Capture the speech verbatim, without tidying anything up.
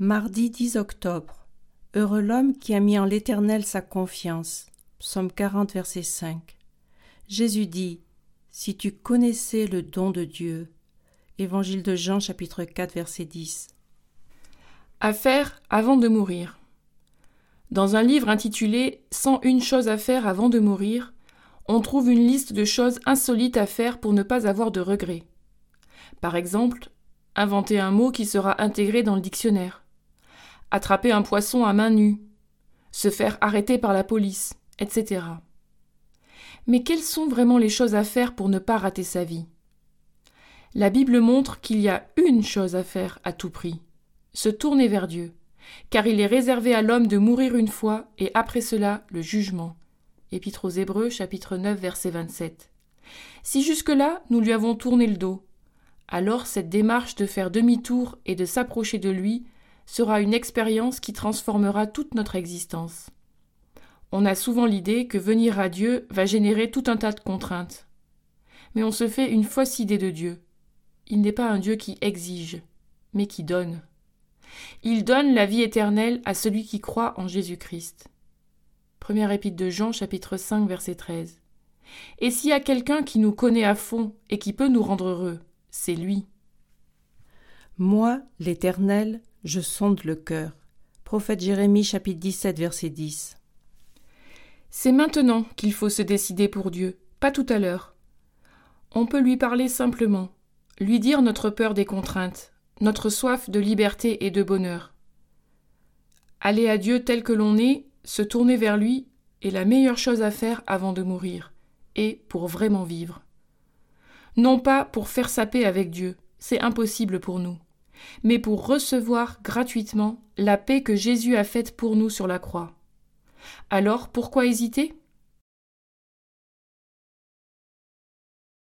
Mardi dix octobre. Heureux l'homme qui a mis en l'Éternel sa confiance. Psaume quarante, verset cinq. Jésus dit « Si tu connaissais le don de Dieu » Évangile de Jean, chapitre quatre, verset dix. À faire avant de mourir. Dans un livre intitulé « cent une choses à faire avant de mourir », on trouve une liste de choses insolites à faire pour ne pas avoir de regrets. Par exemple, inventer un mot qui sera intégré dans le dictionnaire, attraper un poisson à main nue, se faire arrêter par la police, et cetera. Mais quelles sont vraiment les choses à faire pour ne pas rater sa vie ? La Bible montre qu'il y a une chose à faire à tout prix, se tourner vers Dieu, car il est réservé à l'homme de mourir une fois et après cela le jugement. Épître aux Hébreux, chapitre neuf, verset vingt-sept. Si jusque-là nous lui avons tourné le dos, alors cette démarche de faire demi-tour et de s'approcher de lui sera une expérience qui transformera toute notre existence. On a souvent l'idée que venir à Dieu va générer tout un tas de contraintes. Mais on se fait une fausse idée de Dieu. Il n'est pas un Dieu qui exige, mais qui donne. Il donne la vie éternelle à celui qui croit en Jésus-Christ. Première épître de Jean, chapitre cinq, verset treize. Et s'il y a quelqu'un qui nous connaît à fond et qui peut nous rendre heureux, c'est lui. Moi, l'Éternel, je sonde le cœur. Prophète Jérémie, chapitre dix-sept, verset dix. C'est maintenant qu'il faut se décider pour Dieu, pas tout à l'heure. On peut lui parler simplement, lui dire notre peur des contraintes, notre soif de liberté et de bonheur. Aller à Dieu tel que l'on est, se tourner vers lui, est la meilleure chose à faire avant de mourir, et pour vraiment vivre. Non pas pour faire sa paix avec Dieu, c'est impossible pour nous, mais pour recevoir gratuitement la paix que Jésus a faite pour nous sur la croix. Alors, pourquoi hésiter ?